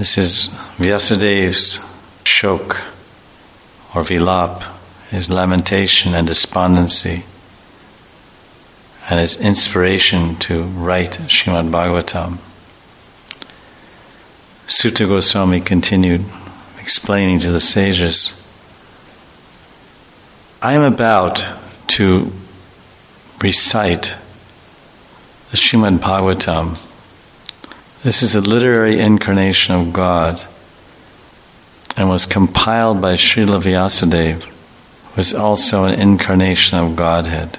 This is Vyasadev's shok, or vilap, his lamentation and despondency, and his inspiration to write Srimad Bhagavatam. Sutta Goswami continued explaining to the sages, I am about to recite the Srimad Bhagavatam. This is a literary incarnation of God and was compiled by Srila Vyasadeva, who is also an incarnation of Godhead.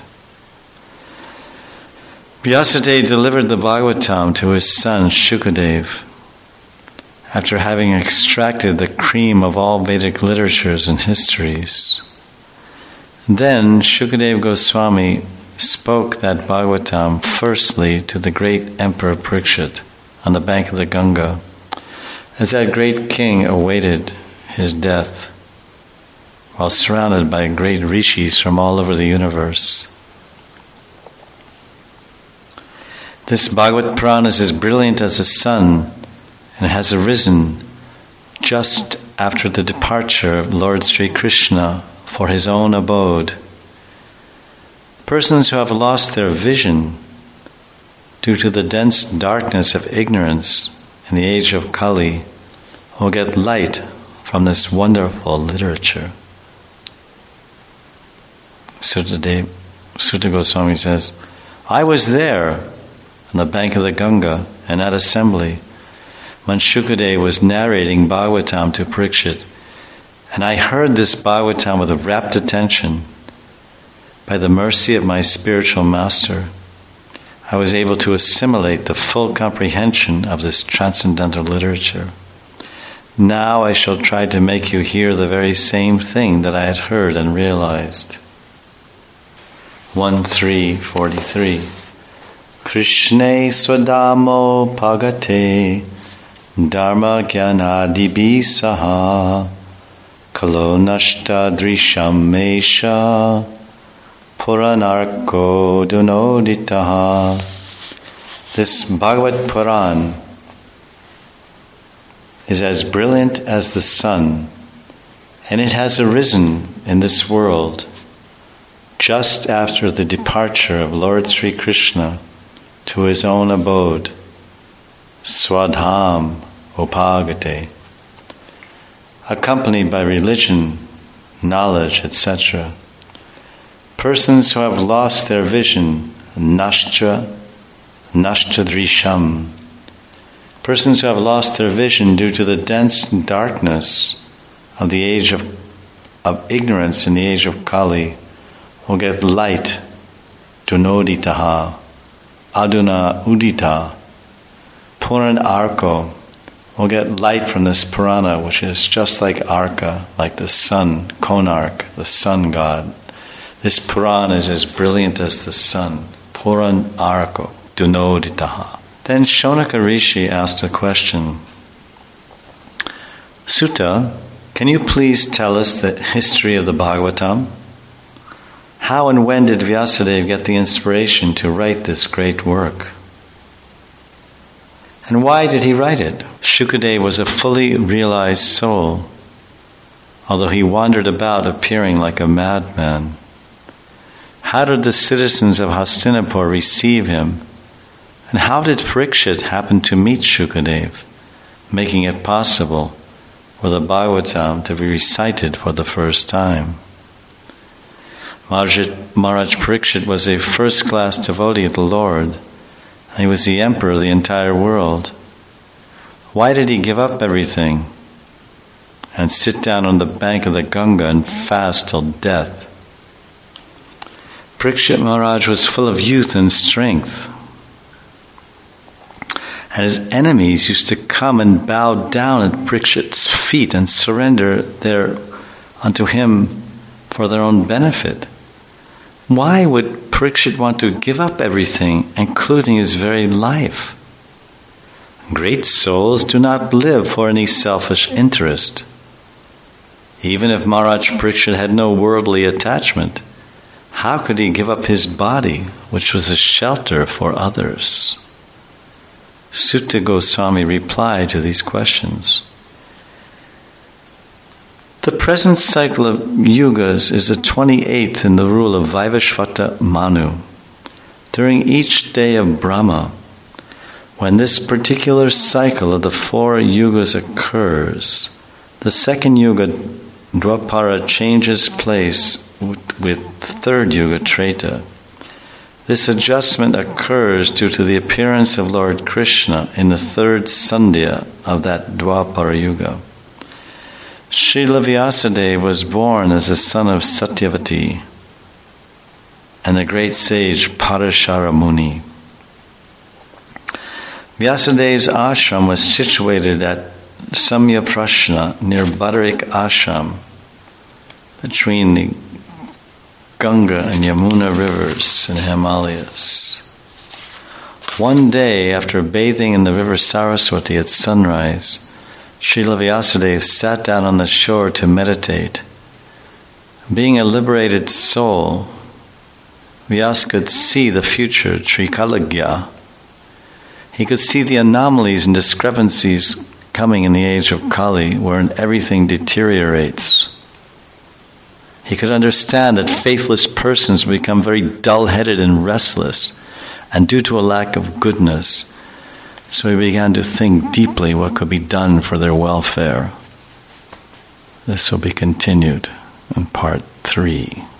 Vyasadeva delivered the Bhagavatam to his son Shukadeva after having extracted the cream of all Vedic literatures and histories. Then Shukadeva Goswami spoke that Bhagavatam firstly to the great Emperor Parikshit on the bank of the Ganga, as that great king awaited his death, while surrounded by great rishis from all over the universe. This Bhagavat Purana is as brilliant as the sun and has arisen just after the departure of Lord Sri Krishna for his own abode. Persons who have lost their vision due to the dense darkness of ignorance in the age of Kali will get light from this wonderful literature. Sutta Goswami says, I was there on the bank of the Ganga and at assembly when Shukadeva was narrating Bhagavatam to Parikshit, and I heard this Bhagavatam with rapt attention. By the mercy of my spiritual master, I was able to assimilate the full comprehension of this transcendental literature. Now I shall try to make you hear the very same thing that I had heard and realized. 1.3.43 Krishne swadamo pagate dharma jnanadibhi saha kalo nashta drisham mesha puranarko dunoditaha. This Bhagavat Puran is as brilliant as the sun, and it has arisen in this world just after the departure of Lord Sri Krishna to his own abode, Swadham Upagate, accompanied by religion, knowledge, etc. Persons who have lost their vision, nashcha drisham. Persons who have lost their vision due to the dense darkness of the age of ignorance in the age of Kali will get light, dunoditaha, aduna udita, puran arko, will get light from this Purana, which is just like Arka, like the sun, Konark, the sun god. This Purana is as brilliant as the sun. Puran arko, dunoditaha. Then Shonaka Rishi asked a question. Sutta, can you please tell us the history of the Bhagavatam? How and when did Vyasadeva get the inspiration to write this great work? And why did he write it? Shukadeva was a fully realized soul, although he wandered about appearing like a madman. How did the citizens of Hastinapur receive him? And how did Parikshit happen to meet Shukadeva, making it possible for the Bhagavatam to be recited for the first time? Maharaj Parikshit was a first-class devotee of the Lord, and he was the emperor of the entire world. Why did he give up everything and sit down on the bank of the Ganga and fast till death? Parikshit Maharaj was full of youth and strength, and his enemies used to come and bow down at Parikshit's feet and surrender there unto him for their own benefit. Why would Parikshit want to give up everything, including his very life? Great souls do not live for any selfish interest. Even if Maharaj Parikshit had no worldly attachment, how could he give up his body, which was a shelter for others? Sutta Goswami replied to these questions. The present cycle of yugas is the 28th in the rule of Vaivashvata Manu. During each day of Brahma, when this particular cycle of the 4 yugas occurs, the second yuga, Dwapara, changes place with third yuga, Treta. This adjustment occurs due to the appearance of Lord Krishna in the third sandhya of that Dwapara yuga. Srila Vyasadeva was born as the son of Satyavati and the great sage Parashara Muni. Vyasadeva's ashram was situated at Samya Prashna near Badarik Ashram, between the Ganga and Yamuna rivers in the Himalayas. One day, after bathing in the river Saraswati at sunrise, Srila Vyasadeva sat down on the shore to meditate. Being a liberated soul, Vyas could see the future, Trikalagya. He could see the anomalies and discrepancies coming in the age of Kali, wherein everything deteriorates. He could understand that faithless persons become very dull-headed and restless, and due to a lack of goodness. So he began to think deeply what could be done for their welfare. This will be continued in part 3.